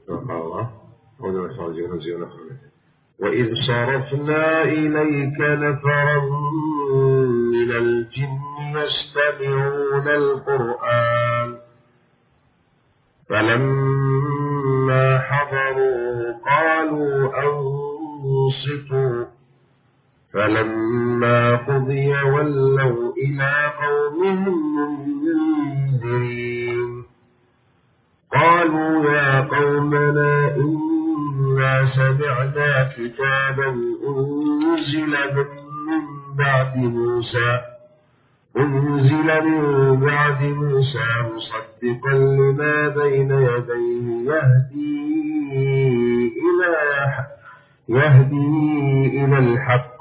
الله وإذ صرفنا إليك نفرا من الجن يستمعون القرآن فلما حضروا قالوا أنصتوا فلما قضي ولوا إلى قومهم منذرين قالوا يا قومنا إنا سمعنا كتابا أنزل من بعد موسى مصدقا لما بين يديه يهدي إلى الحق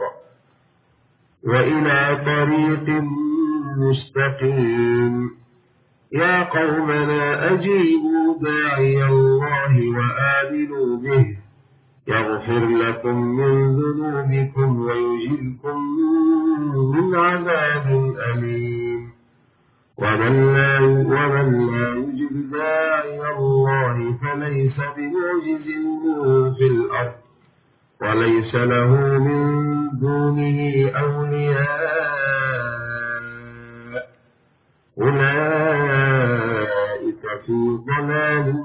وإلى طريق مستقيم يا قومنا أجيبوا داعي الله وآمنوا به يغفر لكم من ذنوبكم ويجركم من عذاب أليم ومن لا يجب داعي الله فليس بمعجز في الأرض وليس له من دونه أولياء أولئك في ضلال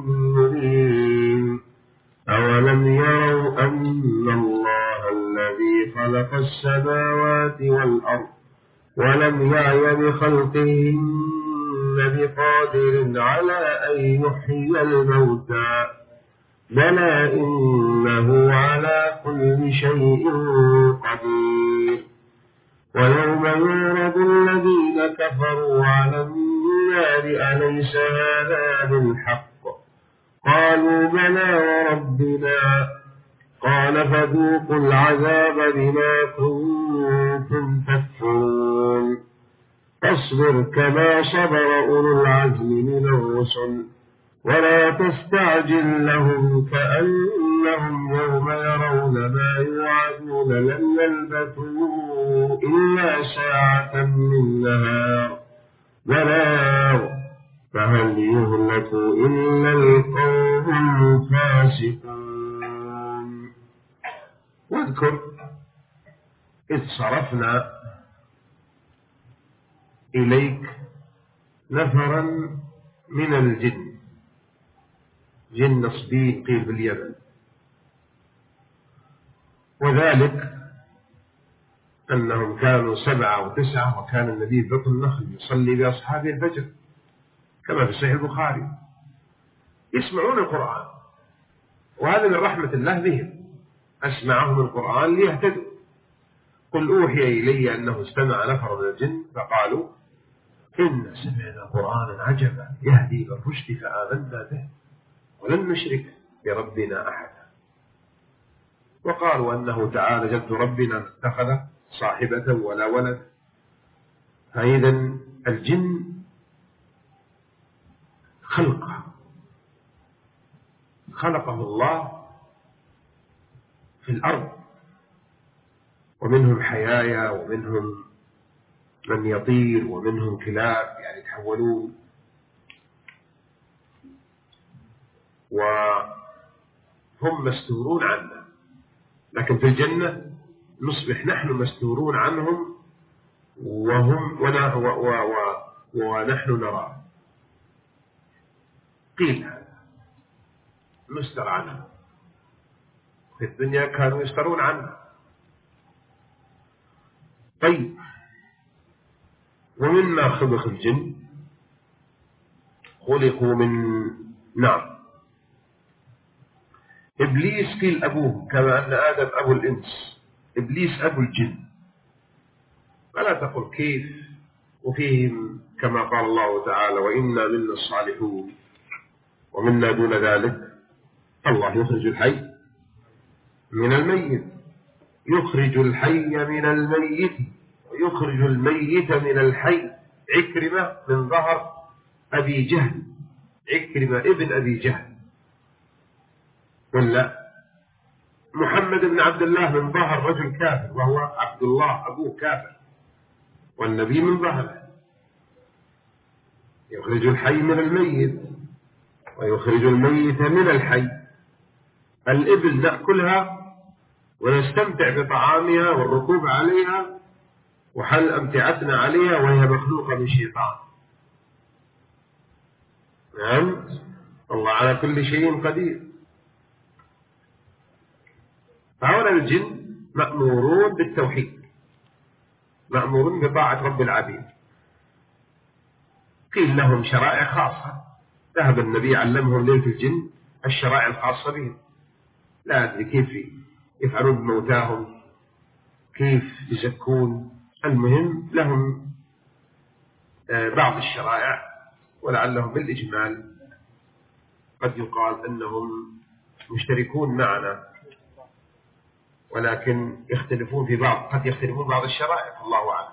مبين أولم يروا أن الله الذي خلق السماوات والأرض ولم يعي بخلقهن بقادر على أن يحيي الموتى بلى إنه على كل شيء قدير ويوم يعرض الذين كفروا على النار أليس هذا بالحق قالوا بلى وربنا قال فذوقوا العذاب بما كنتم تكفرون فاصبر كما صبر أولو العزم من الرسل ولا تستعجل لهم كأنهم يوم يرون ما يوعدون لم يلبثوا إلا ساعة من نهار بلاغ فهل يهلك إلا القوم الفاسقون. واذكر إذ صرفنا إليك نفرا من الجن جن نصبي قيل باليمن وذلك أنهم كانوا 7 و9 وكان النبي بطن النخل يصلي بأصحابه الفجر كما في صحيح البخاري يسمعون القرآن وهذا من رحمة الله بهم أسمعهم القرآن ليهتدوا قل أوحي إلي أنه استمع نفر من الجن فقالوا إن سمعنا قرآنا عجبا يهدي إلى الرشد فآمنا به ولن نشرك بربنا أحدا وقالوا أنه تعالى جد ربنا اتخذ صاحبة ولا ولد. فإذا الجن خلقه الله في الأرض ومنهم حيايا ومنهم من يطير ومنهم كلاب يعني يتحولون وهم مستورون عنا لكن في الجنة نصبح نحن مستورون عنهم ونحن نراه قيل هذا نستر عنه في الدنيا كانوا يسترون عنه. طيب ومما خلق الجن خلقوا من نار إبليس قيل أبوه كما أن آدم أبو الإنس إبليس أبو الجن فلا تقل كيف وفيهم كما قال الله تعالى وإنا منا الصالحون ومنا دون ذلك. الله يخرج الحي من الميت يخرج الحي من الميت ويخرج الميت من الحي. عكرمة من ظهر أبي جهل عكرمة ابن أبي جهل ولا محمد بن عبد الله من ظهر رجل كافر وهو عبد الله أبوه كافر والنبي من ظهره. يخرج الحي من الميت ويخرج الميت من الحي. الإبل نأكلها ونستمتع بطعامها والركوب عليها وحل أمتعتنا عليها وهي مخلوقة من شيطان. نعم، الله على كل شيء قدير. فهؤلاء الجن مأمورون بالتوحيد، مأمورون بطاعة رب العبيد. قيل لهم شرائع خاصة، ذهب النبي علمهم ليلة الجن الشرائع الخاصة بهم. لا أدري كيف يفعلون بموتاهم، كيف يزكون، المهم لهم بعض الشرائع، ولعلهم بالإجمال قد يقال أنهم مشتركون معنا، ولكن يختلفون في بعض، قد يختلفون بعض الشرائع، الله أعلم.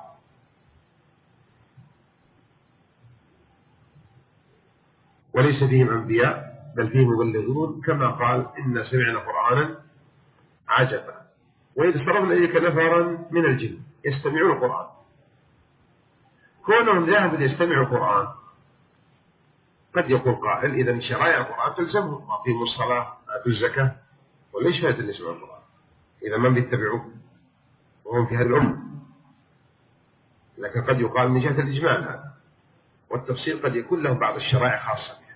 وليس فيهم أنبياء بل فيهم مبلغون، كما قال إن سمعنا قرآنا عجبا وإذ صرفنا إليك نفرا من الجن يستمعون القرآن. كونهم ذهبوا يستمعوا القرآن قد يقول قائل إذا شرائع القرآن تلزمهم، أقيموا الصلاة آتوا الزكاة، وليش فائدة اللي يسمعوا القرآن إذا ما بيتبعوه وهم في هذه الأمة؟ لكن قد يقال من جهة الإجمال هذا، والتفصيل قد يكون له بعض الشرائع خاصة بها.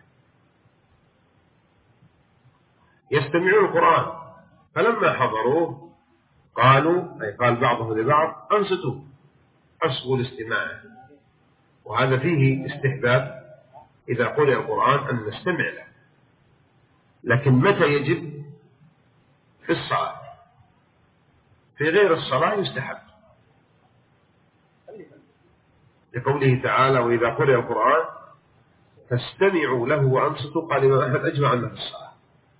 يستمعون القرآن فلما حضروه قالوا، أي قال بعضهم لبعض أنصتوا، أصغوا الاستماع. وهذا فيه استحباب إذا قرئ القرآن أن نستمع له، لكن متى يجب؟ في الصلاة، في غير الصلاة يستحب، لقوله تعالى وإذا قرئ القرآن فاستمعوا له وأنصتوا. قال الإمام أحمد أجمع أنه في الصلاة.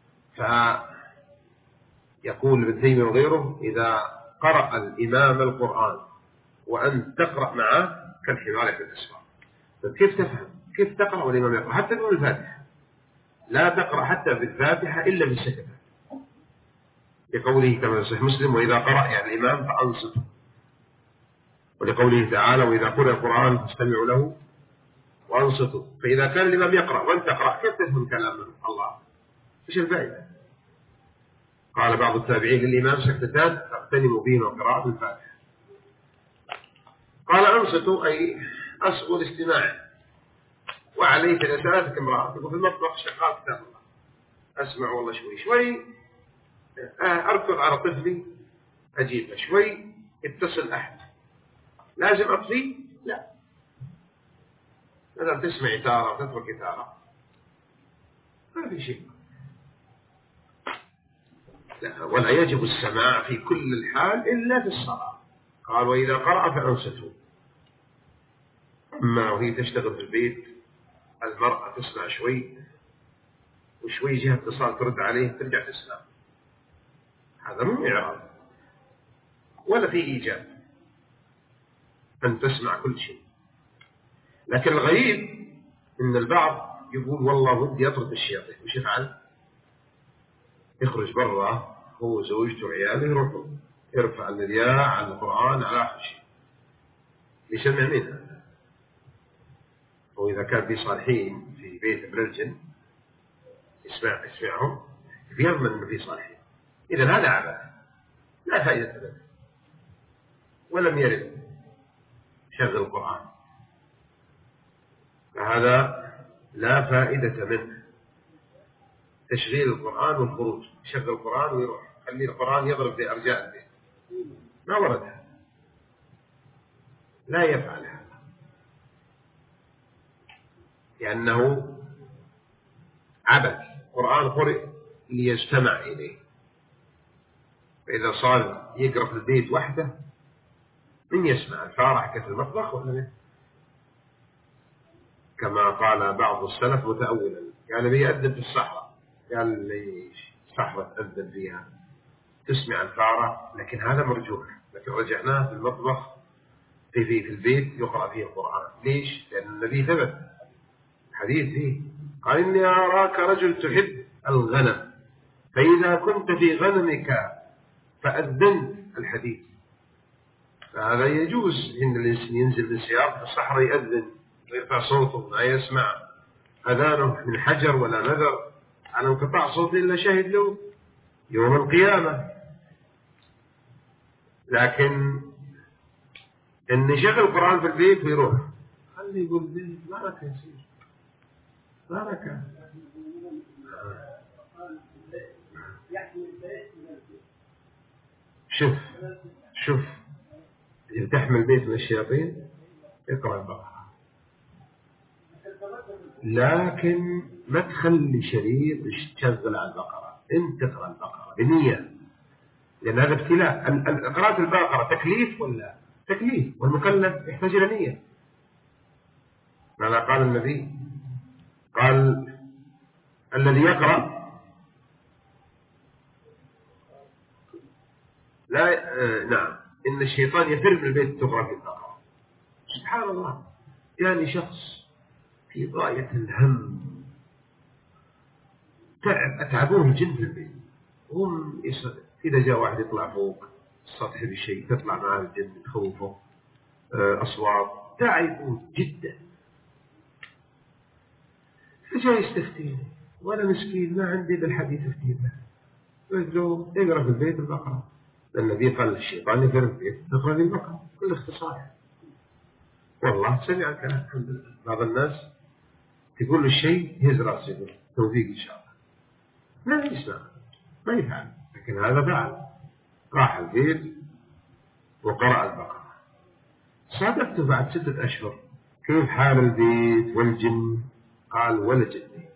فيقول ابن تيمية وغيره إذا قرأ الإمام القرآن وأن تقرأ معه كالحمار في الأسفار. كيف تفهم؟ كيف تقرأ والإمام يقرأ؟ حتى من الفاتحة لا تقرأ حتى في الفاتحة إلا بالسكتة، لقوله كما في صحيح مسلم وإذا قرأ يعني الإمام فأنصتوا، ولقوله تعالى وإذا قرأ القرآن فاستمعوا له وأنصتوا. فإذا كان الإمام يقرأ وأنت تقرأ كيف تفهم كلام الله؟ إيش الفائدة؟ قال بعض التابعين للإمام سكتتان تغتنم بهما قراءة الفاتحة. قال أنصتوا أي أصغوا الاستماع، وعليك رسالتك امرأتك وفي المطبخ شغال كتاب الله، أسمع والله شوي أركض على طفلي أجيبه شوي، اتصل أحد لازم أطفي؟ لا، لازم تسمع تارة وتترك تارة، ما في شيء. لا، ولا يجب السماع في كل الحال إلا في الصلاة. قال وإذا قرأ فأنصتوا. أما وهي تشتغل في البيت المرأة تسمع شوي وشوي جهة اتصال ترد عليه ترجع تسمع، هذا مو إعراض ولا في إيجاب أن تسمع كل شيء. لكن الغريب إن البعض يقول والله ودي أطرد الشياطين، وش يفعل؟ يخرج برا هو وزوجته وعياله يروحوا يرفع المذياع على القرآن على آخر شيء، يسمع منها. وإذا كان في صالحين في بيت من الجن يسمعهم يضمن أنه في صالحين. إذا هذا عبث لا فائدة له، ولم يرد شغل القرآن، فهذا لا فائدة منه. تشغيل القرآن والخروج، شغل القرآن ويروح خلي القرآن يضرب في أرجاء البيت، ما ورد هذا، لا يفعل هذا، لأنه عبث. القرآن قرئ ليجتمع إليه، فإذا صار يقرأ في البيت وحده من يسمع؟ الفارح في المطبخ ولا من؟ كما قال بعض السلف متأولا، قال بيأذن في الصحراء، قال لي صحراء تأذن فيها تسمع الفارة، لكن هذا مرجوح. لكن رجعناه في المطبخ في البيت يقرأ فيه القرآن. ليش؟ لأن النبي ثبت حديث فيه قال إني أراك رجل تحب الغنم فإذا كنت في غنمك فأذن الحديث. فهذا يجوز إن الإنسان ينزل بالسيارة في الصحراء يأذن ويرفع صوته ما يسمع أذانه من حجر ولا نذر على انقطاع صوت إلا شهد له يوم القيامة. لكن إن يشغل القرآن في البيت ويروح خلي يقول البيت بركة يصير بركة. شوف إذا تحمل البيت من الشياطين اقرأ البقرة، لكن ما تخلي شريط تشغل على البقرة، انت تقرأ البقرة بنية، لأن هذا ابتلاء. قراءة البقرة تكليف ولا تكليف، والمكلف يحتاج إلى نية. ماذا قال النبي؟ قال الذي يقرأ لا نعم إن الشيطان يفر من البيت تقرأ في البقرة. سبحان الله، يعني شخص في غاية الهم أتعبوه الجن في البيت، هم إذا جاء واحد يطلع فوق السطح بشيء تطلع معه الجن تخوفه، أصوات تعبوه جدا. فجاء يستفتيني وأنا مسكين ما عندي بالحديث افتينه، قلت له اقرأ في البيت البقرة، لأن النبي قال الشيطان يقرأ في البيت تقرأ في البقرة كل اختصار. والله سمع الكلام الحمد لله. بعض الناس تقول له الشيء يهز راسه يقول توفيق إن شاء الله، لا يسمع ما يفعل، لكن هذا فعل، راح البيت وقرأ البقرة. صادفته بعد 6 أشهر كيف حال البيت والجن؟ قال ولا جني.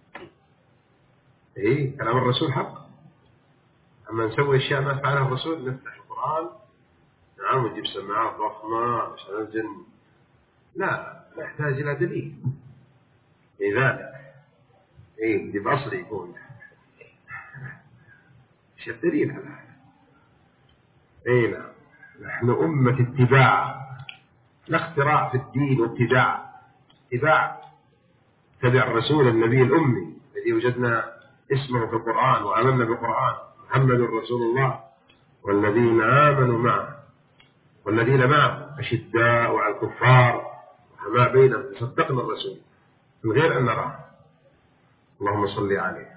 إيه كلام الرسول حق. أما نسوي أشياء ما فعلها الرسول، نفتح القرآن نعم ونجيب سماعات ضخمة عشان الجن، لا نحتاج إلى دليل. لذلك إيه دي بأصل يكون شيء دليل على هذا. إيه لا نحن أمة اتباع، لا اختراع في الدين واتباع. اتباع تبع الرسول النبي الأمي الذي وجدنا اسمه في القرآن وآمنا بالقرآن، محمد رسول الله والذين آمنوا معه والذين معه أشداء على الكفار وما بينهم، صدقنا الرسول من غير أن نراه، اللهم صل عليه.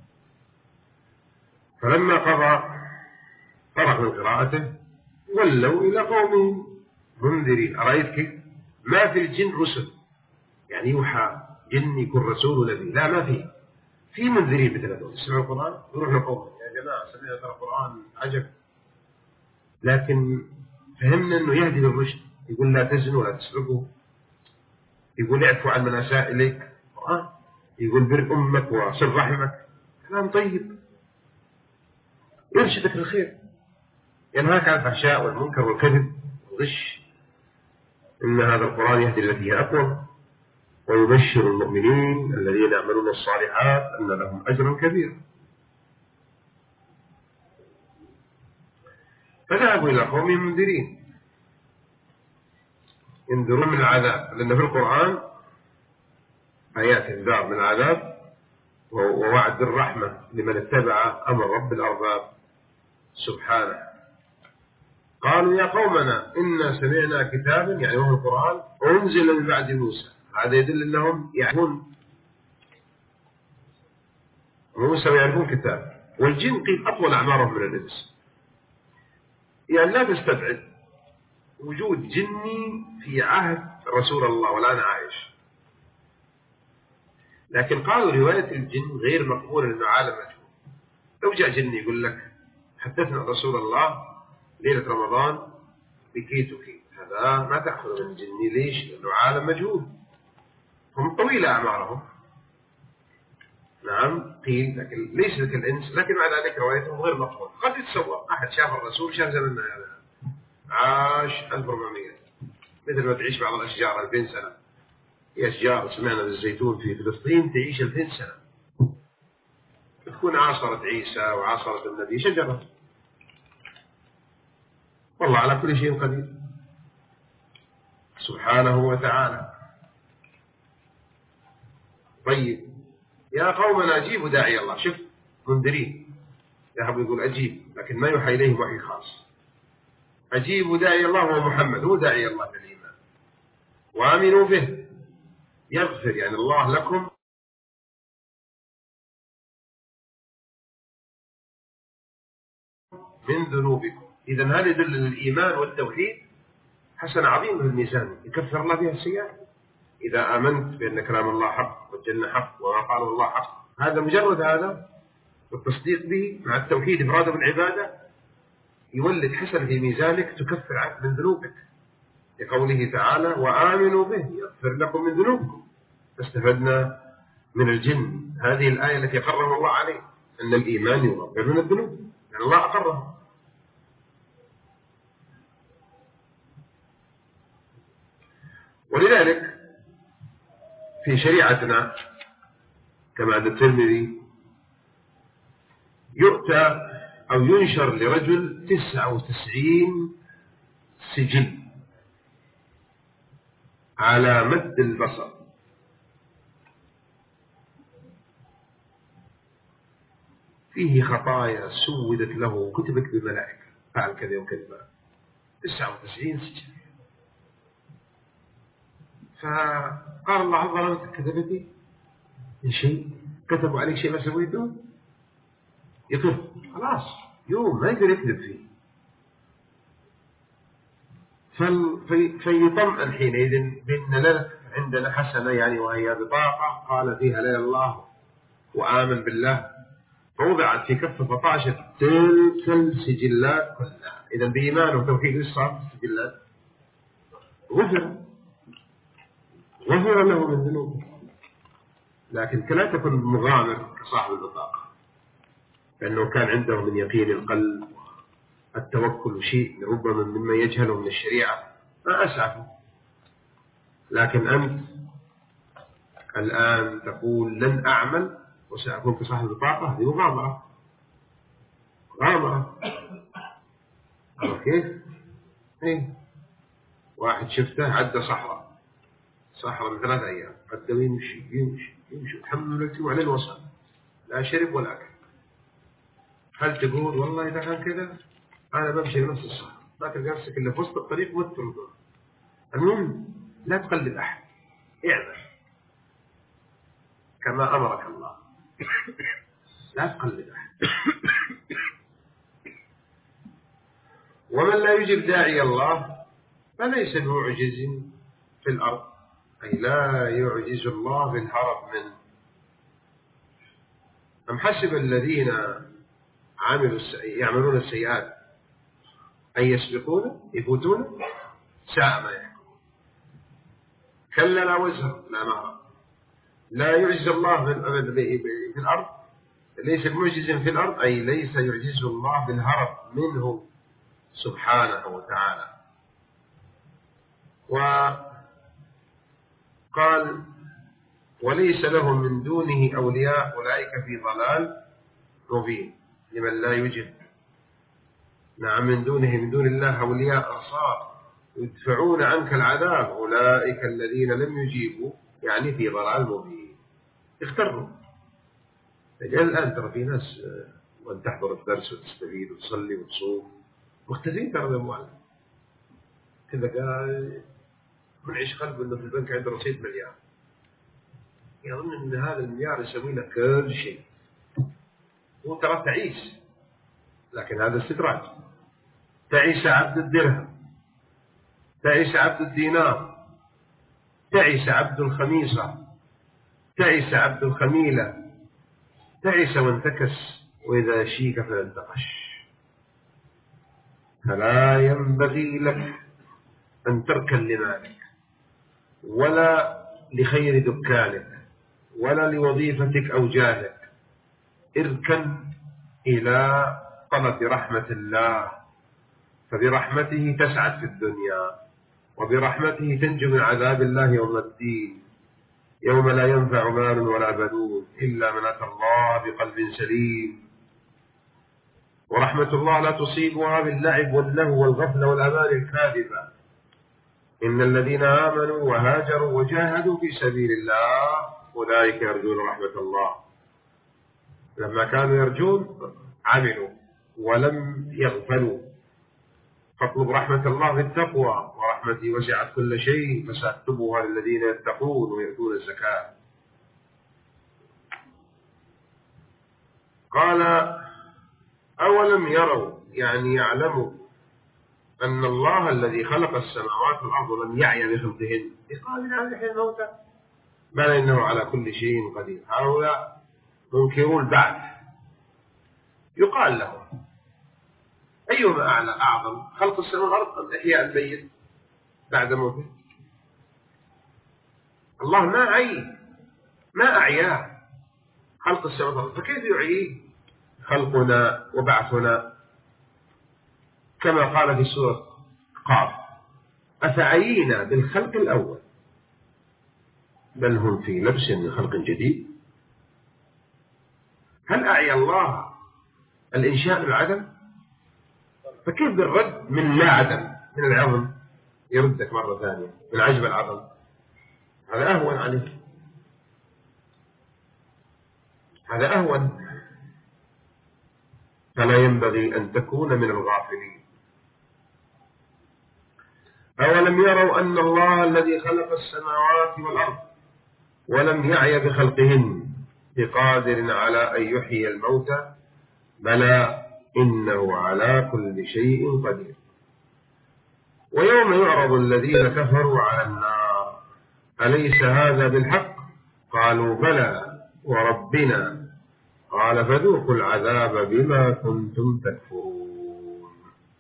فلما قضى فرغ من قراءته ولوا إلى قوم منذرين. أرأيت كيف؟ ما في الجن رسل يعني يوحى جن يكون رسول ونبي، لا ما في منذرين مثل هذول يسمعوا القرآن يروح لقوم يا جماعة سمعنا ترى القرآن عجب، لكن فهمنا أنه يهدي للرشد، يقول لا تزنوا ولا تسرقوا، يقول اعفوا عن من أساء إليك، يقول بر أمك وصل رحمك، كلام طيب يرشدك للخير، ينهاك عن الفحشاء والمنكر والكذب والغش. إن هذا القرآن يهدي التي هي أقوم ويبشر المؤمنين الذين يعملون الصالحات أن لهم أجرا كبيرا. فذهبوا إلى قوم منذرين ينذرون من العذاب، لأن في القرآن آيات انذار من العذاب ووعد الرحمة لمن اتبع أمر رب الأرباب سبحانه. قالوا يا قومنا إنا سمعنا كتابا، يعني هو القرآن، أنزل من بعد موسى. هذا يدل أنهم يعرفون موسى ويعرفون كتاب. والجن قيل أطول أعمارهم من الإنس، يعني لا تستبعد وجود جني في عهد رسول الله والآن عايش. لكن قالوا رواية الجن غير مقبولة لأنه عالم مجهول. لو جاء جني يقول لك حدثنا رسول الله ليلة رمضان بكيت وكيت، هذا ما تأخذ من الجني. ليش؟ لأنه عالم مجهول، هم طويلة أعمارهم. نعم قيل، لكن ليس لك الإنس، لكن مع ذلك روايتهم غير مقبولة. قد يتصور أحد شاف الرسول شاف زمننا هذا عاش 1400، مثل ما تعيش بعض الأشجار 2000 سنة. في أشجار سمعنا بالزيتون في فلسطين تعيش 2000 سنة، تكون عاصرت عيسى وعاصرت النبي شجرة. والله على كل شيء قدير سبحانه وتعالى. طيب يا قومنا أجيبوا داعي الله. شوف منذرين يذهب يقول أجيب، لكن ما يوحى إليه وحي خاص. أجيبوا داعي الله، هو محمد هو داعي الله للإيمان، وآمنوا به يغفر يعني الله لكم من ذنوبكم. إذا هذا يدل الإيمان والتوحيد حسنة عظيمة في الميزان يكفر الله بها السيئات. إذا آمنت بأن كلام الله حق والجنة حق وما قاله الله حق، هذا مجرد هذا والتصديق به مع التوحيد إفراده بالعبادة يولد حسنة في ميزانك تكفر عنك من ذنوبك، لقوله تعالى وآمنوا به يغفر لكم من ذنوبكم. فاستفدنا من الجن هذه الآية التي أقرها الله عليه أن الإيمان يغفر من الذنوب، يعني الله أقرها. ولذلك في شريعتنا كما عند الترمذي يؤتى أو ينشر لرجل 99 سجل على مد البصر، فيه خطايا سودت له كتبت بملائكة فعل كذا وكذا، 99 سجل. فقال الله عز وجل كتبتي من شيء، كتبوا عليك شيء ما سويته يطف خلاص يوم ما يقدر يكذب فيه. فيطمئن حينئذ بأن لك عندنا حسنة يعني وهي بطاقة قال فيها لا الله وآمن بالله، فوضعت في كفة 14 تلك السجلات كلها. إذا بإيمان وتوحيد الصلاة السجلات غفر له من ذنوبه. لكن لا تكن مغامر كصاحب البطاقة، لأنه كان عنده من يقين القلب التوكل شيء ربما مما يجهله من الشريعة ما أسعفه. لكن أنت الآن تقول لن أعمل وسأكون كصاحب البطاقة، هذه مغامرة. كيف؟ إيه؟ واحد شفته عدى صحراء من 3 أيام، عدى يمشي الحمد لله وعليه الوصل، لا شرب ولا أكل. هل تقول والله إذا كان كذا أنا بمشي نفس الصحراء ما تلقى نفسك إلا في وسط الطريق وترد؟ المهم لا تقلد أحد، اعمل كما أمرك الله، لا تقلد أحد. ومن لا يجب داعي الله فليس معجز في الأرض، أي لا يعجز الله بالهرب منه. أم حسب الذين يعملون السيئات أن يفوتون ساء ما يحكمون. كلا لا وزر لا مهرب، لا يعجز الله في الأرض، ليس معجز في الأرض أي ليس يعجز الله بالهرب منه سبحانه وتعالى. وقال وليس لهم من دونه أولياء أولئك في ضلال مبين. لمن لا يجب نعم من دون الله أولياء أنصار يدفعون عنك العذاب أولئك الذين لم يجيبوا يعني في ضلال مبين. اختروا الآن ترى في ناس وأن تحضر الدرس وتستفيد وتصلي وتصوم مختزين ترى بأموالهم كذا، قال منعش قلبه أنه في البنك عنده رصيد مليار، يظن أن هذا المليار يسوي له كل شيء، هو ترى تعيس، لكن هذا استدراج. تعيس عبد الدرهم، تعيس عبد الدينار، تعيس عبد الخميصة، تعيس عبد الخميلة، تعيس وانتكس وإذا شيك فلانتقش. فلا ينبغي لك أن تركن لمالك ولا لخير دكانك ولا لوظيفتك أو جاهك، اركن إلى طلب رحمة الله، فبرحمته تسعد في الدنيا وبرحمته تنجو من عذاب الله يوم الدين، يوم لا ينفع مال ولا بنون إلا من أتى الله بقلب سليم. ورحمة الله لا تصيبها باللعب واللهو والغفلة والأمال الكاذبة. إن الذين آمنوا وهاجروا وجاهدوا في سبيل الله أولئك يرجون رحمة الله. لما كانوا يرجون عملوا ولم يغفلوا، فاطلب رحمة الله بالتقوى ورحمتي وسعت كل شيء فسأكتبها للذين يتقون ويؤتون الزكاة. قال أولم يروا يعني يعلموا أن الله الذي خلق السماوات والأرض لم يعي بخلقهن بقادر على إحياء الموتى بل إنه على كل شيء قدير. هؤلاء منكرون البعث. يقال لهم أيهما أعلى أعظم خلق السماوات والأرض أم إحياء الميت بعد موته؟ الله ما أعياه خلق السماوات والأرض، فكيف يعييه خلقنا وبعثنا؟ كما قال في سورة قاف أفعينا بالخلق الأول بل هم في لبس من خلق جديد. هل أعيا الله الإنشاء العدم؟ فكيف بالرد من لا عدم من العظم يردك مرة ثانية من عجب العظم؟ هذا أهون عليه، هذا أهون. فلا ينبغي أن تكون من الغافلين. أولم يروا أن الله الذي خلق السماوات والأرض ولم يعي بخلقهن بقادر على أن يحيي الموتى بلى إنه على كل شيء قدير. ويوم يعرض الذين كفروا على النار أليس هذا بالحق؟ قالوا بلى وربنا قال فذوقوا العذاب بما كنتم تكفرون.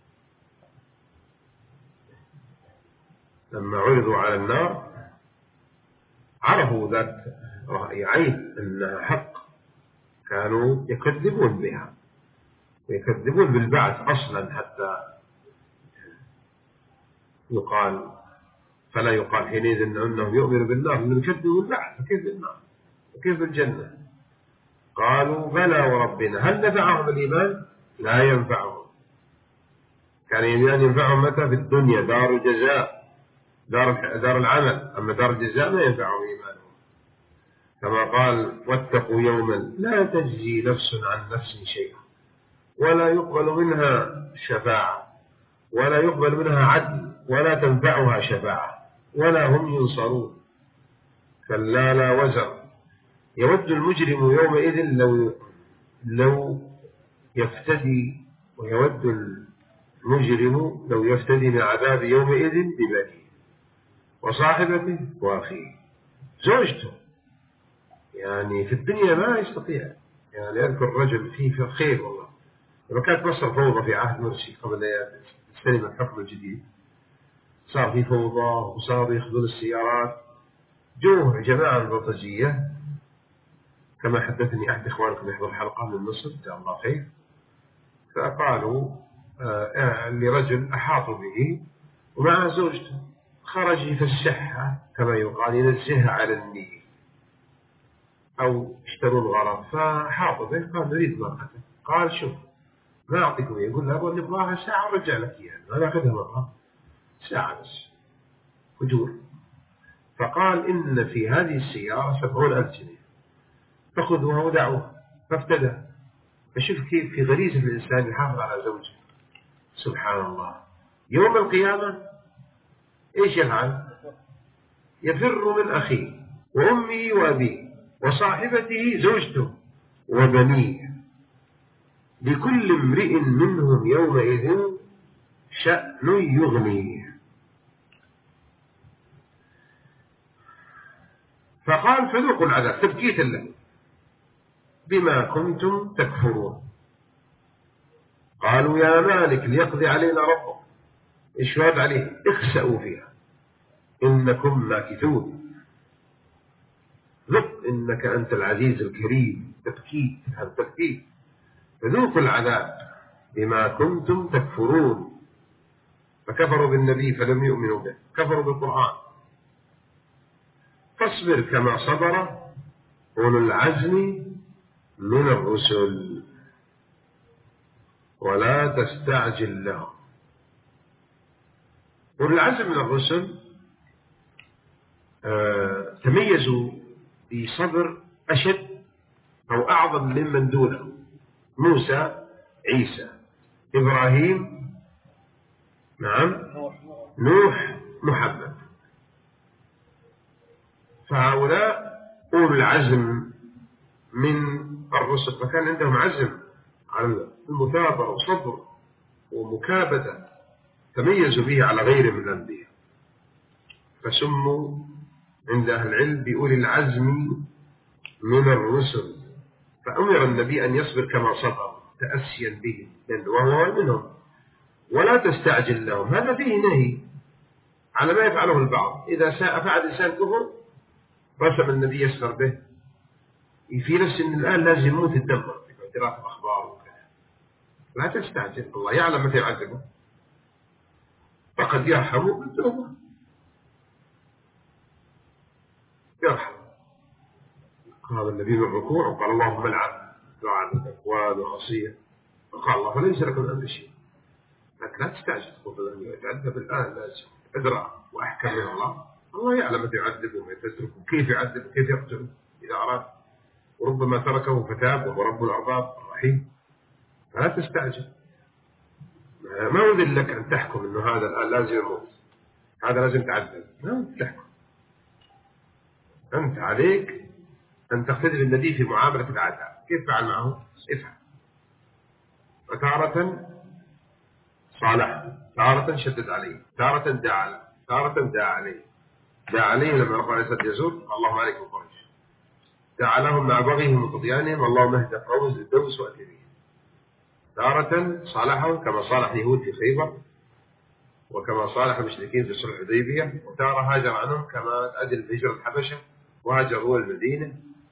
لما عرضوا على النار عرفوا ذات رأي عين أنها حق، كانوا يكذبون بها ويكذبون بالبعث أصلا حتى يقال، فلا يقال حينئذ أنهم يؤمنوا بالنار لأنهم يكذبوا بالبعث، فكيف بالنار وكيف بالجنة؟ قالوا بلى وربنا. هل نفعهم الإيمان؟ لا ينفعهم. كان ينفعهم متى؟ في الدنيا، دار الجزاء، دار العمل. أما دار الجزاء ما ينفعهم إيمانهم، كما قال واتقوا يوما لا تجزي نفس عن نفس شيئا ولا يقبل منها شفاعة ولا يقبل منها عدل ولا تنفعها شفاعة ولا هم ينصرون. كلا لا وزر. يود المجرم يومئذ لو يفتدي، ويود المجرم لو يفتدي من عذاب يومئذ ببنيه وصاحبته وأخيه زوجته. يعني في الدنيا ما يستطيع. يعني أذكر رجل فيه خير والله، لما كانت مصر فوضى في عهد مرسي قبل يستلم الحكم الجديد، صار في فوضى وصاروا يأخذون السيارات. جوه جماعة البلطجية كما حدثني أحد إخوانكم يحضر حلقة من مصر جزاه الله خير، فقالوا لرجل أحاطوا به ومع زوجته، خرج يفسحها كما يقال ينزهها على النيل أو اشتروا الغرض، فحاطوا به قال نريد مرأته. قال شوف ما أعطيكم، يقول له أبغى نبغاها ساعة ورجع لك إياها، ما ناخذها مرة ساعة بس أجور. فقال إن في هذه السيارة 70,000 جنيه فخذوها ودعوها، فافتدى. فشوف كيف في غريزة الإنسان يحافظ على زوجه. سبحان الله. يوم القيامة إيش يفعل؟ يفر من أخيه وأمه وأبيه وصاحبته زوجته وبنيه، لكل امرئ منهم يومئذ شأن يغنيه. فقال فذوقوا العذاب تبكيتا له بما كنتم تكفرون. قالوا يا مالك ليقضي علينا ربك. إيش رد عليه؟ اخسأوا فيها إنكم ماكثون. ذق إنك أنت العزيز الكريم. تبكيت، هذا تبكيت. فذوقوا العذاب بما كنتم تكفرون. فكفروا بالنبي فلم يؤمنوا به، كفروا بالقرآن. فاصبر كما صبر أولو العزم من الرسل ولا تستعجل لهم. أولو العزم من الرسل تميزوا بصبر أشد أو أعظم ممن دونه. موسى، عيسى، إبراهيم، نعم نوح محمد. فهؤلاء أولو العزم من الرسل، فكان عندهم عزم على المثابرة وصبر ومكابدة تميزوا به على غير من الأنبياء، فسموا عند أهل العلم بأولي العزم من الرسل. فأمر النبي أن يصبر كما صبر تأسيا به وهو منهم، ولا تستعجل لهم. هذا فيه نهي على ما يفعله البعض. إذا فعل إنسان كفر رسم النبي يسخر به، في نفس إن الآن لازم يموت الدم في اعتراف الأخبار وكذا. لا تستعجل، الله يعلم متى يعذبه، فقد يرحمه بالتوبة، يرحم. قال النبي من الركوع وقال اللهم العن دعاء الأكوان وعصية، فقال الله فليس لك من أمر شيء. لكن لا تستعجل تقول أنه يتعذب الآن، لازم أدرى وأحكم من الله. الله يعلم متى يعذبه ومتى يتركه، كيف يعذبه وكيف يقتله إذا أراد، وربما تركه فتاب وهو رب الأرباب الرحيم. فلا تستعجل. ما أذن لك أن تحكم أنه هذا الآن لازم يموت، هذا لازم تعذب. ما تحكم، أنت عليك أن تقتدي بالنبي في معاملة العذاب. كيف فعل معه؟ افعل. وتارة صالح، تارة شدد عليه، تارة دعا، تارة دعا عليه. دعا عليه لما قال أسد يزور اللهم عليكم قريش، دعا لهم مع بغيهم وطغيانهم اللهم اهد قوم الدوس وأتريهم. تارة صالحهم كما صالح يهود في خيبر، وكما صالح المشركين في صلح الحديبية. وتارة هاجر عنهم كما أدل بهجرة الحبشة وهاجر هو المدينة.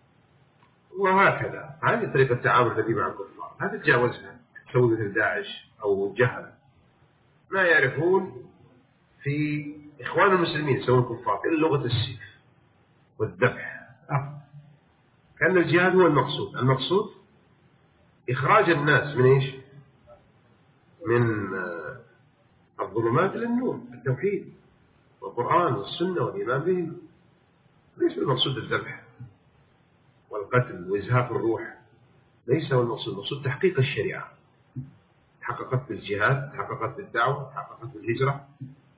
وهكذا هذه طريقة تعامل النبي مع الكفار، لا تتجاوزها. تسوي مثل داعش أو جهل ما يعرفون في إخوان المسلمين يسوون كفار إلا لغة السيف والذبح. كأن الجهاد هو المقصود. المقصود إخراج الناس من إيش؟ من الظلمات للنور، التوحيد والقرآن والسنة والإيمان به. ليس المقصود الذبح والقتل وإزهاق الروح، ليس هو المقصود. المقصود تحقيق الشريعة، تحققت بالجهاد، تحققت بالدعوة، تحققت بالهجرة.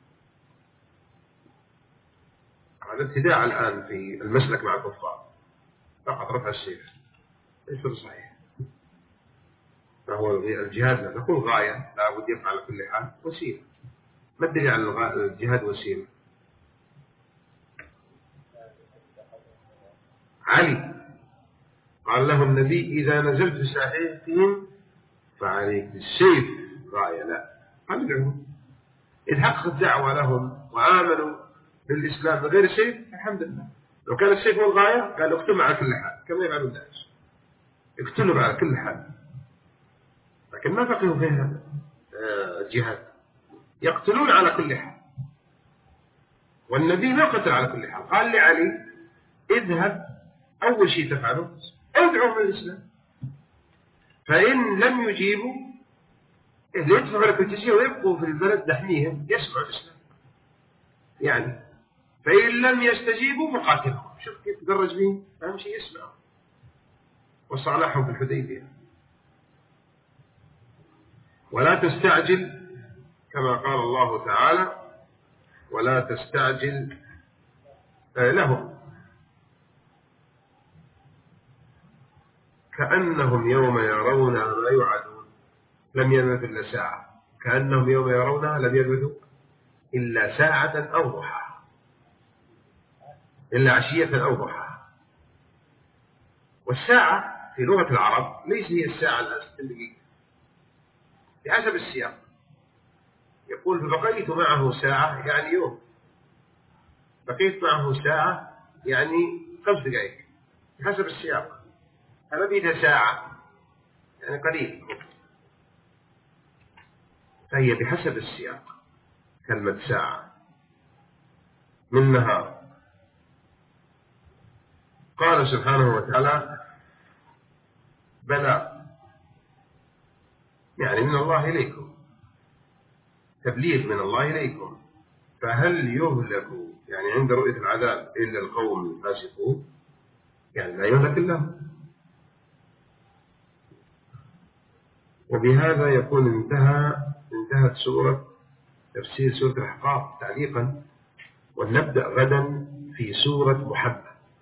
هذا ابتداع الآن في المسلك مع الكفار، فقط رفع السيف ليس بصحيح. فهو الجهاد لا تكون غاية لا بد يفعل على كل حال، وسيلة. ما الدليل على الجهاد وسيلة؟ علي قال له النبي إذا نزلت بساحتهم فعليك بالسيف غاية. لا، قال ادعوهم إذ حققت الدعوة لهم وآمنوا بالإسلام بغير سيف الحمد لله. لو كان السيف هو الغاية قال اقتلوا على كل حال كما يفعلون داعش، اقتلوا على كل حال. لكن ما فقهوا فيها الجهاد، يقتلون على كل حال. والنبي ما قتل على كل حال. قال لعلي اذهب أول شيء تفعله ادعوهم للإسلام، فإن لم يجيبوا يدفعوا لك الجزية ويبقوا في البلد نحميهم يسمعوا الإسلام يعني. فإن لم يستجيبوا مقاتلهم. شوف كيف تدرج بهم، أهم شيء يسمعوا. وصالحهم في الحديبية. ولا تستعجل كما قال الله تعالى ولا تستعجل لهم كأنهم يوم يرونها ما يوعدون لم يلبثوا إلا ساعة. كأنهم يوم يرونها لم يلبثوا إلا ساعة أو ضحاها، إلا عشية أو ضحاها. والساعة في لغة العرب ليس هي الساعة الآن 6 دقيقة بحسب السياق. يقول فبقيت معه ساعة يعني يوم، بقيت معه ساعة يعني 5 دقائق بحسب السياق. فلبث ساعة يعني قليل، فهي بحسب السياق. كلمة ساعة من نهار. قال سبحانه وتعالى بلى يعني من الله إليكم، تبليغ من الله إليكم. فهل يهلك يعني عند رؤية العذاب إلا القوم الفاسقون؟ يعني لا يهلك الله. وبهذا يكون انتهت سورة تفسير سورة الأحقاف تعليقا، ونبدأ غدا في سورة محمد،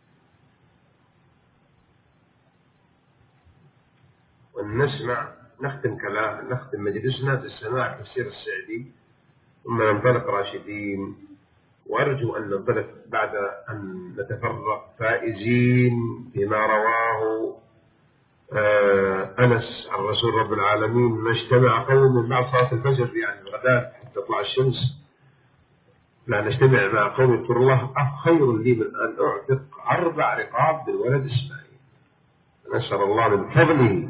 ونسمع نختم مجلسنا بالسماع تفسير السعدي، ثم ننطلق راشدين. وأرجو أن ننطلق بعد أن نتفرق فائزين بما رواه أنس عن رسول رب العالمين: ما اجتمع قوم من بعد صلاة الفجر، يعني الغداء حتى تطلع الشمس، لا نجتمع مع قوم يذكر الله، خير لي من أن أعتق 4 رقاب من ولد إسماعيل. نسأل الله من فضله،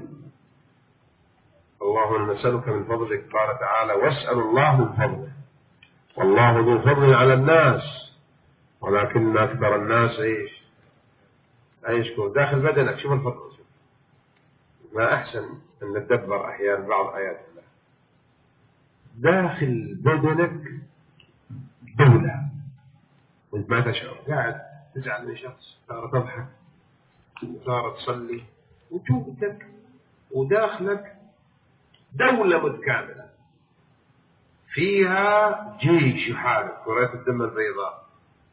اللهم نسألك من فضلك. قال تعالى: واسأل الله من فضله، والله ذو فضل على الناس ولكن أكثر الناس لا يشكرون. داخل بدنك شوف الفضل، ما أحسن أن نتدبر أحيانا بعض آيات الله. داخل بدنك دولة وانت ما تشعر، قاعد تزعل من شخص، تارة تضحك، تارة تصلي، وجودك وداخلك دولة متكاملة فيها جيش يحارب، كرات الدم البيضاء،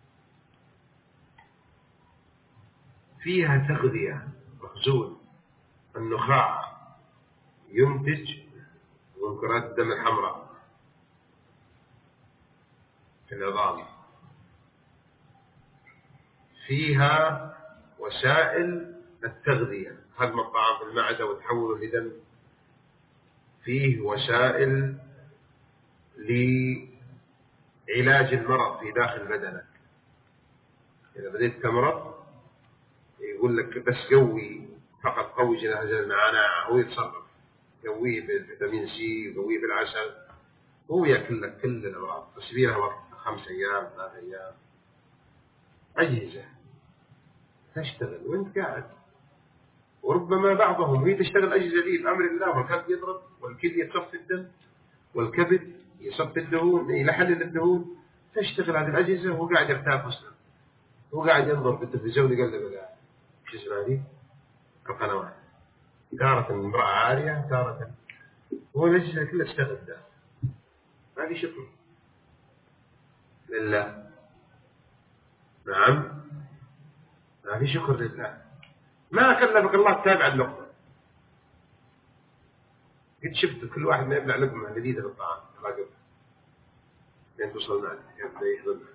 فيها تغذية، مخزون النخاع ينتج من كرات الدم الحمراء في العظام، فيها وسائل التغذية، هضم الطعام في المعدة وتحوله لدم، فيه وسائل لعلاج المرض في داخل بدنك. إذا بديت تمرض يقول لك بس قوي، فقط قوي جهاز المناعة، هو يتصرف، قويه بالفيتامين سي، قويه بالعسل، هو يأكل لك كل الأمراض، بس فيها وقت 5 أيام 3 أيام. أجهزة تشتغل وانت قاعد، وربما بعضهم هي تشتغل أجهزة دي بأمر الله، والقلب يضرب، والكلى يصفي الدم، والكبد يصفي الدهون، يحلل الدهون، تشتغل هذه الأجهزة وهو قاعد يرتاح أصلا، هو قاعد ينظر في التلفزيون يقلب شو اسمها هذه القنوات، تارة امرأة عارية، تارة هو الأجهزة كلها تشتغل ده. ما في شكر لله، نعم ما في شكر لله. ما كلفك الله تتابع اللقمة، قد شفت كل واحد ما يبلع لقمة جديدة بالطعام راقبها لين توصل معك يبدأ يهضمها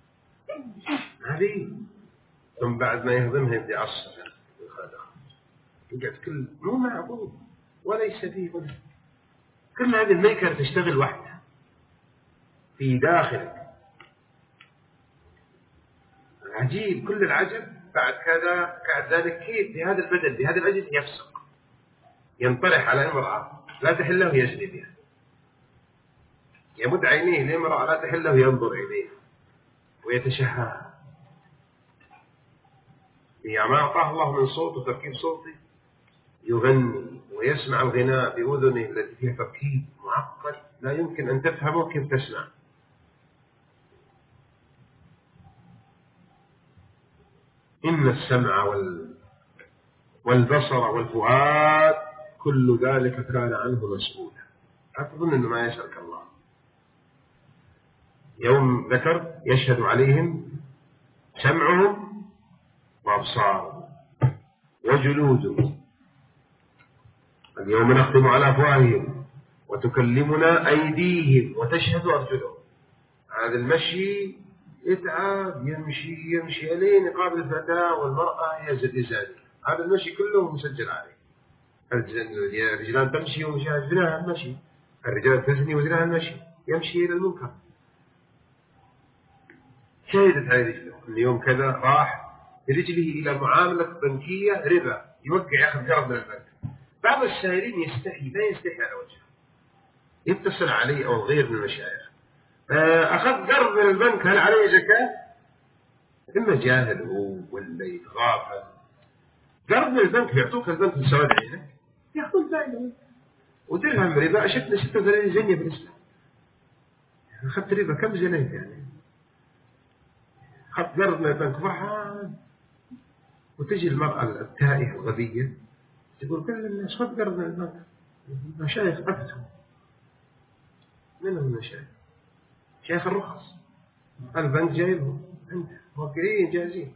هذه، ثم بعد ما يهضمها يبدأ يعصر يقعد كل مو معقول وليس فيه ولا كل هذه الميكر تشتغل وحدها في داخلك. عجيب كل العجب. بعد ذلك كيف بهذا البدن بهذا الأجل يفسق، ينطرح على امرأة لا تحله يجري بها، يمد عينيه لامرأة لا تحله ينظر إليه ويتشهى. يعني ما أعطاه الله من صوت وتركيب صوتي، يغني ويسمع الغناء بأذنه التي فيها تركيب معقد لا يمكن أن تفهمه كيف تسمع. إن السمع والبصر والفؤاد كل ذلك كان عنه مسؤولا. لا تظن أنه ما يسألك الله. يوم ذكر يشهد عليهم سمعهم وأبصارهم وجلودهم، اليوم نختم على أفواههم وتكلمنا أيديهم وتشهد أرجلهم. هذا المشي يتعب، يمشي لين يقابل الفتاة والمرأة يزال. هذا المشي كله مسجل عليه. الرجلان تمشي ومشاهد زناها المشي، الرجال تزني وزناها المشي، يمشي إلى المنكر. شهدت هذه رجله اليوم كذا راح برجله إلى معاملة بنكية ربا، يوقع ياخذ قرض من البنك. بعض السائلين يستحي، لا يستحي على وجهه، يتصل علي أو غير من المشايخ: أخذ قرض من البنك، هل عليه زكاة؟ إما جاهل هو ولا يتغافل. قرض من البنك يعطوك البنك من سواد عينك، يأخذ فائدة ودرهم ربا أشد 36 زنية في الإسلام. أخذت ربا كم زنيت يعني؟ أخذت قرض من البنك فرحان، وتجي المرأة التائهة الغبية تقول كل الناس خذ قرض من البنك. مشايخ أفتوا، من هم المشايخ؟ شيخ الرخص البنك جايبهم عنده موكلين جاهزين.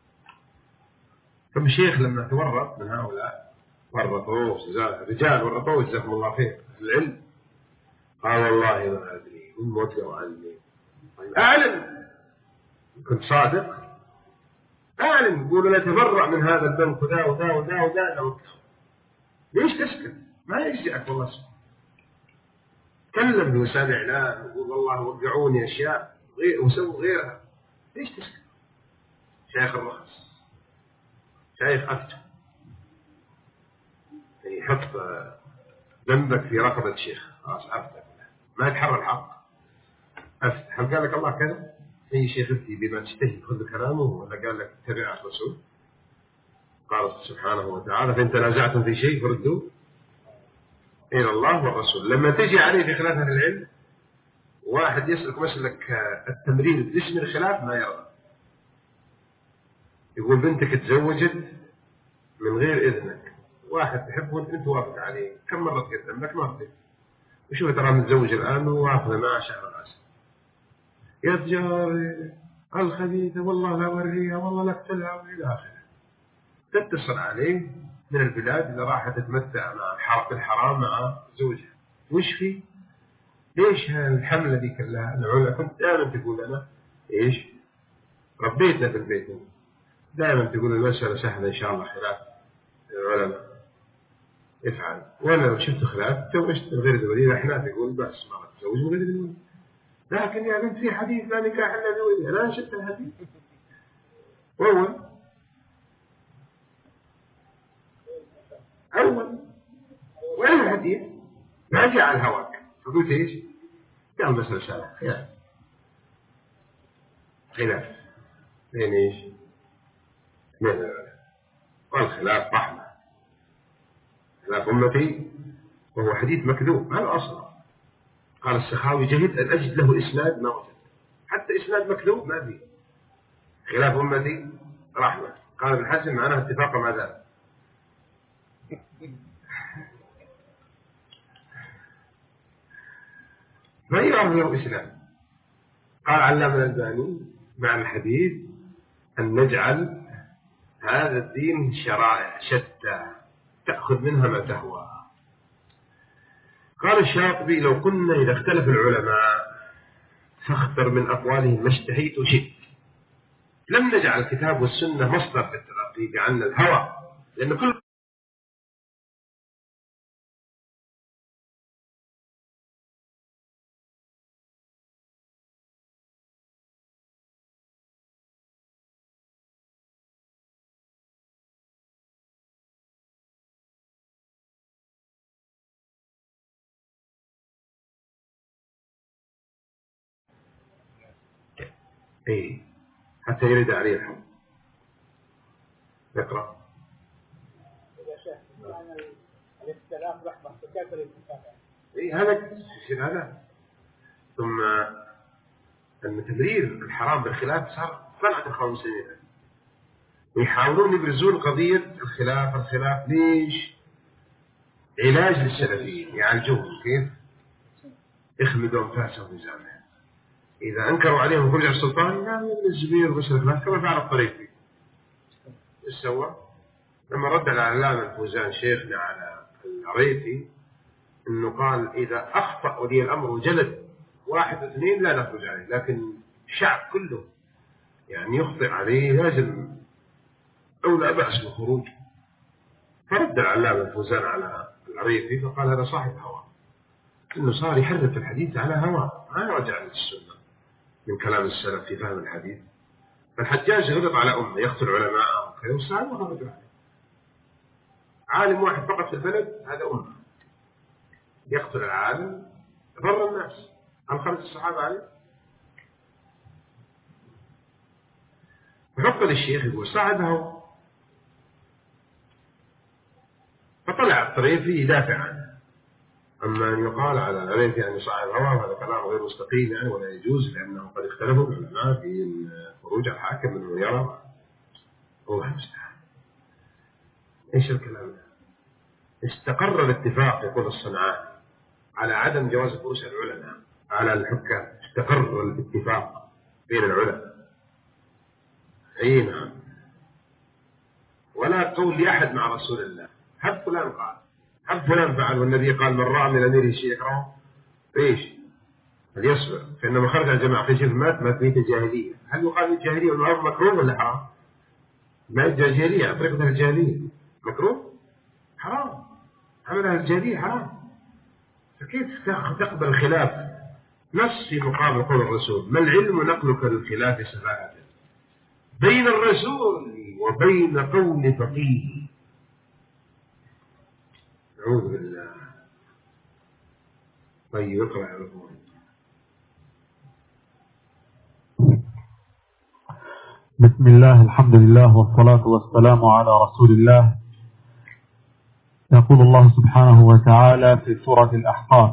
كم شيخ لما تورط من هؤلاء ورطوه رجال ورطوه جزاكم الله خير العلم، قال والله ما أدري هم وكلوا عني. طيب أعلم كنت صادق، أعلم يقولوا لا تبرع من هذا البنك وذا وذا وذا وذا لو ليش تسكت؟ ما يجزئك والله سبحانه. تكلم بوسائل الإعلام ويقول والله وقعوني أشياء وسووا غيرها، ليش تسكت؟ شيخ الرخص شيخ أفتح يعني يحط ذنبك في رقبة شيخ خلاص أفتح ما يتحرى الحق أفتح. هل قال لك الله كذا؟ أي شيخ افتي بما تشتهي خذ كلامه ولا قال لك اتبع الرسول؟ قال سبحانه وتعالى فإن تنازعتم في شيء فردوه إلى الله والرسول. لما تجي عليه في خلاف أهل العلم واحد يسألك مسألك التمرين باسم الخلاف ما يرضى، يقول بنتك تزوجت من غير إذنك، واحد تحبه وانت وافق عليه، كم مرة تقدم لك ما رضيت، وشوف ترى متزوج الآن وواخذ معه شهر العسل، يا تجاري الخبيثة والله لا وريها والله لا اقتلها وإلى آخره. تتصل عليه من البلاد اللي راح تتمتع مع الحرام مع زوجها، وش فيه؟ ليش الحملة ذي كلها؟ العلماء كنت دائما تقول أنا إيش؟ ربيتنا في البيت دائما تقول المسألة سهلة إن شاء الله خلاف العلماء افعل، وأنا لو شفت خلاف تزوجت من غير الولي الأحناف يقول بس ما تزوج من غير الولي، لكن يا بنت في حديث لا نكاح إلا بولي، أنا شفت الحديث أول وين الحديث؟ ما جاء على الهواك، فقلت إيش؟ قال بس رسالة خلاف بين إيش؟ بين العلماء، والخلاف رحمة، خلاف أمتي وهو حديث مكذوب هذا أصلا. قال السخاوي جهد أن أجد له إسناد ما وجد، حتى إسناد مكذوب ما فيه. خلاف أمتي رحمة. قال ابن حزم معناه اتفاق مع ذلك. ما يعرف له إسلام. قال علام الألباني مع الحديث أن نجعل هذا الدين شرائع شتى تأخذ منها ما تهوى. قال الشاطبي لو كنا إذا اختلف العلماء فاختر من أقوالهم ما اشتهيت وشئت، لم نجعل الكتاب والسنة مصدر في التلقي بعنا الهوى، لأن كل إيه حتى يرد عليه الحق. نقرأ. الاختلاف رحمة فكيف الاتفاق؟ إيه هذا يصير هذا. ثم أن تبرير الحرام بالخلاف صار صنعة الإخوان المسلمين، ويحاولون يبرزون قضية الخلاف ليش؟ علاج للسلفيين يعالجوهم كيف؟ يخمدوا أنفاسهم في زمانهم. إذا أنكروا عليهم خروج السلطان لا من الزبير بس الخلاف كما فعل الطريقي. إيش سوى؟ لما رد على العلامة الفوزان شيخنا على العريفي إنه قال إذا أخطأ ولي الأمر وجلد 1 و2 لا نخرج عليه، لكن الشعب كله يعني يخطئ عليه لازم أو لا بأس بالخروج. فرد العلامة الفوزان على العريفي فقال هذا صاحب هوى، إنه صار يحرف الحديث على هوى ما رجع للسنة من كلام السلف في فهم الحديث. فالحجاج غضب على أمه يقتل علماء وكذا والسعد ما غضب عليه. عالم واحد فقط في البلد هذا أمه يقتل العالم ضر الناس. هل خرج الصحابة عليه؟ فقد الشيخ يقول صاحب هوى، فطلع الطريفي يدافع عنه. أما أن يقال على العلم يعني صاحب هوى هذا كلام غير مستقيم يعني ولا يجوز، لأنه قد اختلفوا العلماء في خروج الحاكم منه يرى الله المستعان. إيش الكلام ده؟ استقر الاتفاق يقول الصنعاني على عدم جواز خروج العلماء على الحكام. استقر الاتفاق بين العلماء. أي نعم. ولا قول لأحد مع رسول الله هب فلان قال هب فلان فعل، والنبي قال من رأى من أميره شيء يكرهه فإيش؟ فليصبر، فإنما خرج الجماعة في شيء مات ميت الجاهلية. هل يقال الجاهلية والأمر مكروه ولا حرام؟ ما الجاهلية طريقة الجاهلية مكروه حرام، عملها الجاهلية حرام. فكيف تقبل الخلاف نص في مقابل قول الرسول؟ ما العلم نقلك للخلاف سفاهة بين الرسول وبين قول فقيه. أعوذ بالله. طيب اقرأ يا رب. بسم الله، الحمد لله، والصلاة والسلام على رسول الله. يقول الله سبحانه وتعالى في سورة الأحقاف: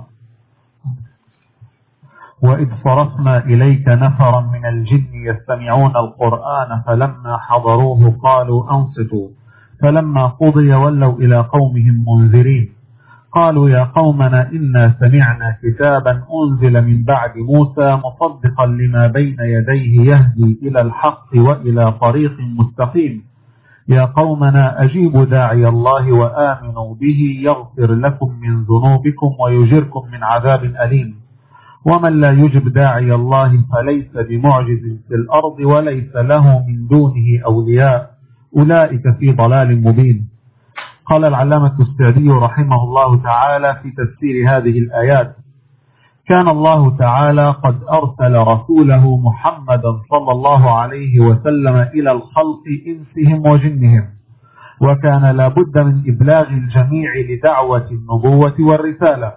وإذ صرفنا إليك نفرا من الجن يستمعون القرآن فلما حضروه قالوا أنصتوا فلما قضي ولوا إلى قومهم منذرين قالوا يا قومنا إنا سمعنا كتابا أنزل من بعد موسى مصدقا لما بين يديه يهدي إلى الحق وإلى طريق مستقيم يا قومنا أجيبوا داعي الله وآمنوا به يغفر لكم من ذنوبكم ويجركم من عذاب أليم ومن لا يجب داعي الله فليس بمعجز في الأرض وليس له من دونه أولياء أولئك في ضلال مبين. قال العلامة السعدي رحمه الله تعالى في تفسير هذه الآيات: كان الله تعالى قد أرسل رسوله محمدا صلى الله عليه وسلم إلى الخلق إنسهم وجنهم، وكان لا بد من إبلاغ الجميع لدعوة النبوة والرسالة،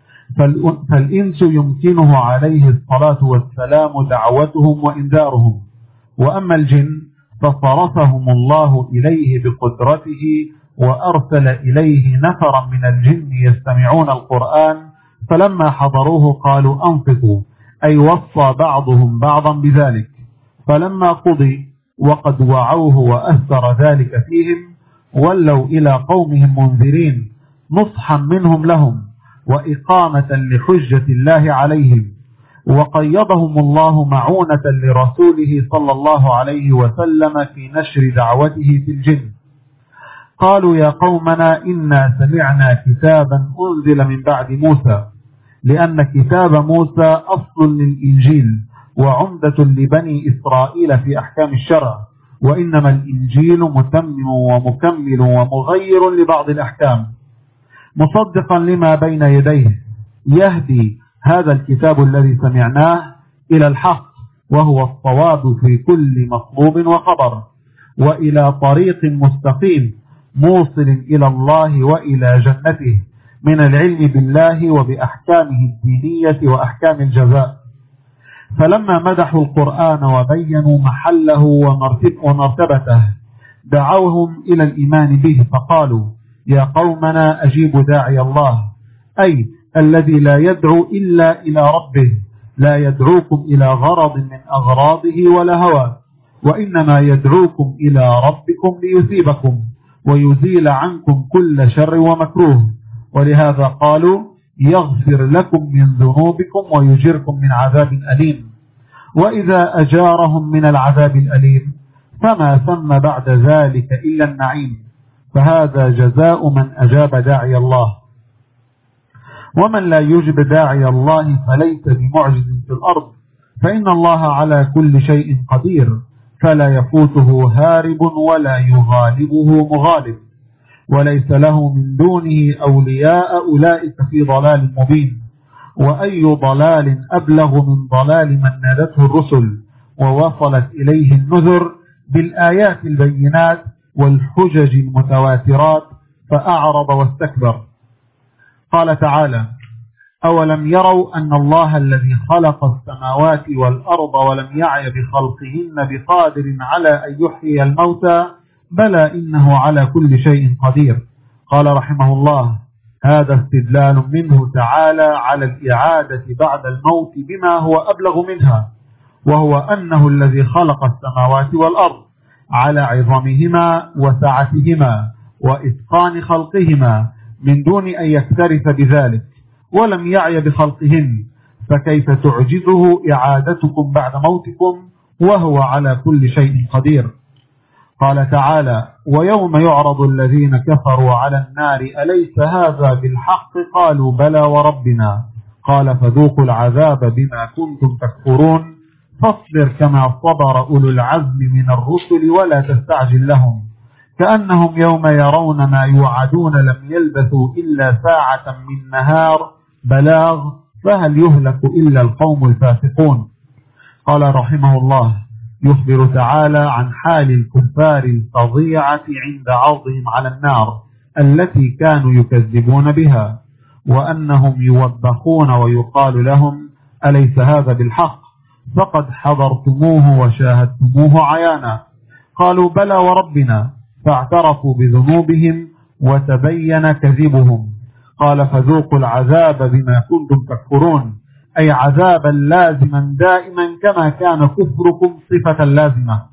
فالإنس يمكنه عليه الصلاة والسلام دعوتهم وإنذارهم، وأما الجن فصرفهم الله إليه بقدرته وأرسل إليه نفرا من الجن يستمعون القرآن فلما حضروه قالوا أنصتوا، أي وصى بعضهم بعضا بذلك، فلما قضي وقد وعوه وأثر ذلك فيهم ولوا إلى قومهم منذرين نصحا منهم لهم وإقامة لحجة الله عليهم، وقيضهم الله معونة لرسوله صلى الله عليه وسلم في نشر دعوته في الجن. قالوا يا قومنا إنا سمعنا كتابا أنزل من بعد موسى، لأن كتاب موسى أصل للإنجيل وعمدة لبني إسرائيل في أحكام الشرع، وإنما الإنجيل متمم ومكمل ومغير لبعض الأحكام مصدقا لما بين يديه، يهدي هذا الكتاب الذي سمعناه إلى الحق وهو الصواب في كل مطلوب وخبر، وإلى طريق مستقيم موصل إلى الله وإلى جنته من العلم بالله وبأحكامه الدينية وأحكام الجزاء. فلما مدحوا القرآن وبينوا محله ومرتبته دعوهم إلى الإيمان به فقالوا يا قومنا أجيبوا داعي الله، أي الذي لا يدعو إلا إلى ربه، لا يدعوكم إلى غرض من أغراضه ولا هوى، وإنما يدعوكم إلى ربكم ليثيبكم ويزيل عنكم كل شر ومكروه، ولهذا قالوا يغفر لكم من ذنوبكم ويجركم من عذاب أليم. وإذا أجارهم من العذاب الأليم فما ثم بعد ذلك إلا النعيم، فهذا جزاء من أجاب داعي الله. ومن لا يجب داعي الله فليس بمعجز في الأرض، فإن الله على كل شيء قدير، فلا يفوته هارب ولا يغالبه مغالب، وليس له من دونه أولياء أولئك في ضلال مبين. وأي ضلال أبلغ من ضلال من نادته الرسل ووصلت إليه النذر بالآيات البينات والحجج المتواترات فأعرض واستكبر. قال تعالى أولم يروا أن الله الذي خلق السماوات والأرض ولم يعي بخلقهن بقادر على أن يحيي الموتى بلى إنه على كل شيء قدير. قال رحمه الله هذا استدلال منه تعالى على الإعادة بعد الموت بما هو أبلغ منها، وهو أنه الذي خلق السماوات والأرض على عظمهما وسعتهما وإتقان خلقهما من دون أن يكترث بذلك، ولم يعي بخلقهن، فكيف تعجزه إعادتكم بعد موتكم وهو على كل شيء قدير. قال تعالى: ويوم يعرض الذين كفروا على النار أليس هذا بالحق؟ قالوا بلى وربنا. قال فذوقوا العذاب بما كنتم تكفرون فاصبر كما صبر أولو العزم من الرسل ولا تستعجل لهم كأنهم يوم يرون ما يوعدون لم يلبثوا إلا ساعة من نهار بلاغ فهل يهلك إلا القوم الفاسقون. قال رحمه الله: يخبر تعالى عن حال الكفار الفظيعة عند عرضهم على النار التي كانوا يكذبون بها، وأنهم يوبخون ويقال لهم: أليس هذا بالحق؟ فقد حضرتموه وشاهدتموه عيانا. قالوا بلى وربنا، فاعترفوا بذنوبهم وتبين كذبهم. قال فذوقوا العذاب بما كنتم تكفرون، أي عذابا لازما دائما كما كان كفركم صفة لازمة.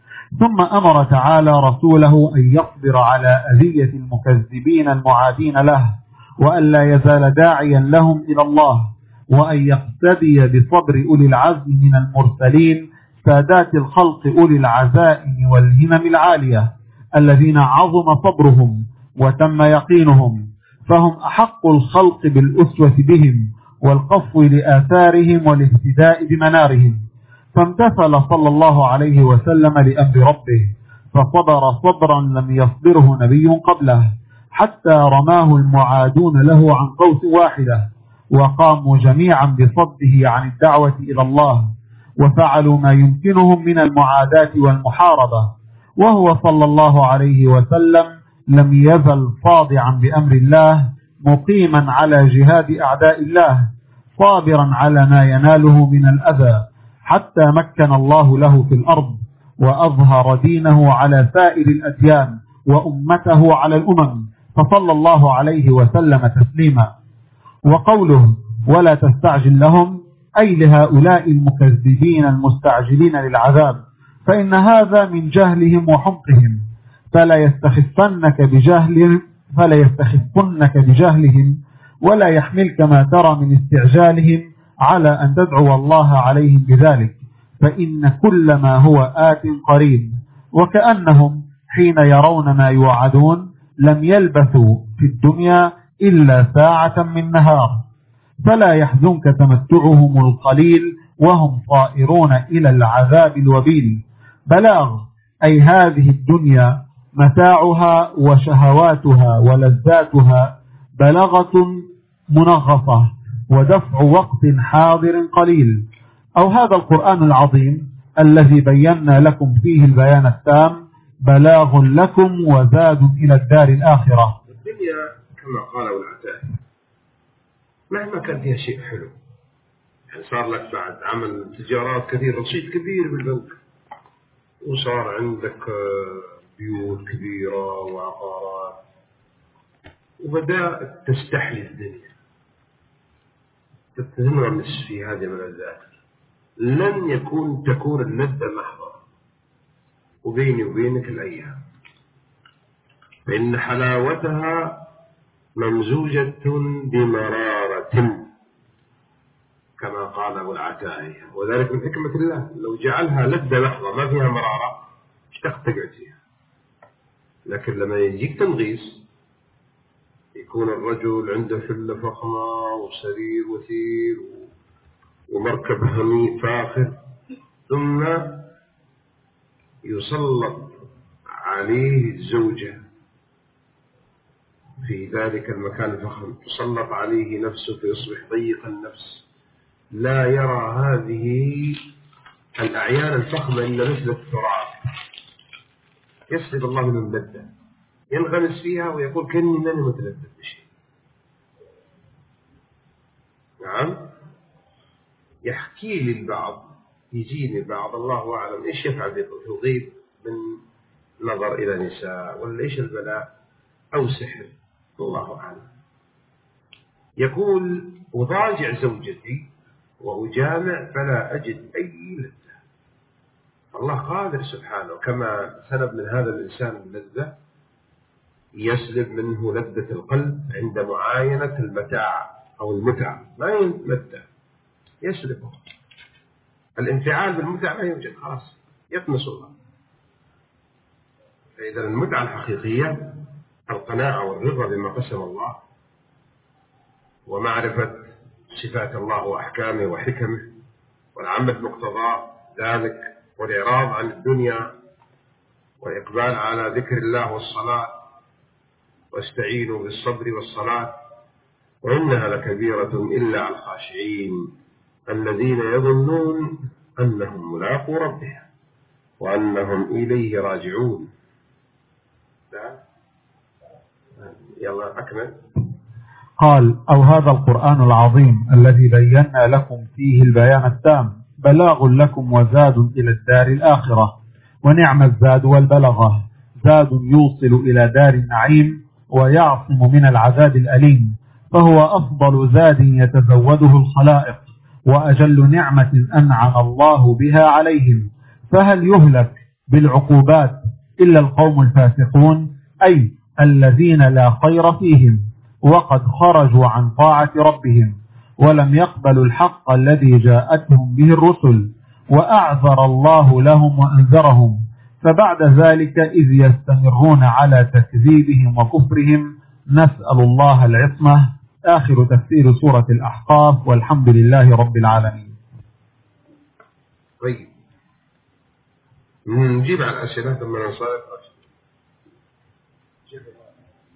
ثم أمر تعالى رسوله أن يصبر على أذية المكذبين المعادين له، وأن لا يزال داعيا لهم إلى الله، وأن يقتدي بصبر أولي العزم من المرسلين سادات الخلق أولي العزائم والهمم العالية الذين عظم صبرهم وتم يقينهم، فهم أحق الخلق بالأسوة بهم والقفو لآثارهم والاهتداء بمنارهم. فامتثل صلى الله عليه وسلم لأمر ربه فصبر صبرا لم يصبره نبي قبله، حتى رماه المعادون له عن قوس واحدة، وقاموا جميعا بصده عن الدعوة إلى الله، وفعلوا ما يمكنهم من المعاداة والمحاربة، وهو صلى الله عليه وسلم لم يزل صادعا بأمر الله مقيما على جهاد أعداء الله، صابرا على ما يناله من الأذى، حتى مكن الله له في الأرض وأظهر دينه على سائر الأديان وأمته على الأمم، فصلى الله عليه وسلم تسليما. وقوله ولا تستعجل لهم أي لهؤلاء المكذبين المستعجلين للعذاب، فإن هذا من جهلهم وحمقهم، فلا يستخفنك بجهلهم ولا يحملك ما ترى من استعجالهم على أن تدعو الله عليهم بذلك، فإن كل ما هو آت قريب. وكأنهم حين يرون ما يوعدون لم يلبثوا في الدنيا إلا ساعة من نهار، فلا يحزنك تمتعهم القليل وهم طائرون إلى العذاب الوبيل. بلاغ أي هذه الدنيا متاعها وشهواتها ولذاتها بلغة منغصة ودفع وقت حاضر قليل. أو هذا القرآن العظيم الذي بينا لكم فيه البيان التام بلاغ لكم وزاد إلى الدار الآخرة. الدنيا كما قال العتاهي مهما كان فيها شيء حلو، يعني صار لك بعد عمل تجارات كثير، رصيد كبير بالبنك، وصار عندك بيوت كبيرة وعقارات، وبدأت تستحلي الدنيا، تتنغمس في هذه الملذات، لن تكون اللذة محضة، وبيني وبينك الأيام، فإن حلاوتها ممزوجة بمرارة كما قال أبو العتاهي، وذلك من حكمة الله، لو جعلها لذة محضة ما فيها مرارة اشتقت تقعد فيها. لكن لما يجيك تنغيص، يكون الرجل عنده فلة فخمة وسرير وثير ومركب هنيء فاخر، ثم يسلط عليه الزوجة في ذلك المكان الفخم، تسلط عليه نفسه فيصبح ضيق النفس، لا يرى هذه الأعيان الفخمة إلا مثل التراب، يسلب الله من اللذة، ينغمس فيها ويقول كأني ماني متلذذ بشيء. نعم، يحكي لي البعض، يجيني البعض الله أعلم إيش يفعل بيغيب من نظر إلى نساء ولا إيش البلاء أو سحر، الله أعلم. يقول أضاجع زوجتي وأجامع فلا أجد أي لذة. الله قادر سبحانه، كما سلب من هذا الإنسان اللذة يسلب منه لذة القلب عند معاينة المتاع أو المتعة، ما يتمتع، يسلبه. الانفعال بالمتعة لا يوجد، خلاص يطمس الله. فإذا المتعة الحقيقية القناعة والرضا بما قسم الله، ومعرفة صفات الله وأحكامه وحكمه، والعمل بمقتضى ذلك، والإعراض عن الدنيا، والإقبال على ذكر الله والصلاة، واستعينوا بالصبر والصلاة، وإنها لكبيرة إلا على الخاشعين الذين يظنون أنهم ملاقو ربهم وأنهم إليه راجعون. يلا أكمل. قال: أو هذا القرآن العظيم الذي بينا لكم فيه البيان التام بلاغ لكم وزاد إلى الدار الآخرة، ونعم الزاد والبلغة، زاد يوصل إلى دار النعيم ويعصم من العذاب الأليم، فهو أفضل زاد يتزوده الخلائق، وأجل نعمة أنعم الله بها عليهم. فهل يهلك بالعقوبات إلا القوم الفاسقون، أي الذين لا خير فيهم، وقد خرجوا عن طاعة ربهم ولم يقبلوا الحق الذي جاءتهم به الرسل، وأعذر الله لهم وأنذرهم، فبعد ذلك إذ يستمرون على تكذيبهم وكفرهم نسأل الله العصمة. آخر تفسير سورة الأحقاف، والحمد لله رب العالمين. طيب نجيب على الأسئلة ثم ننصرف.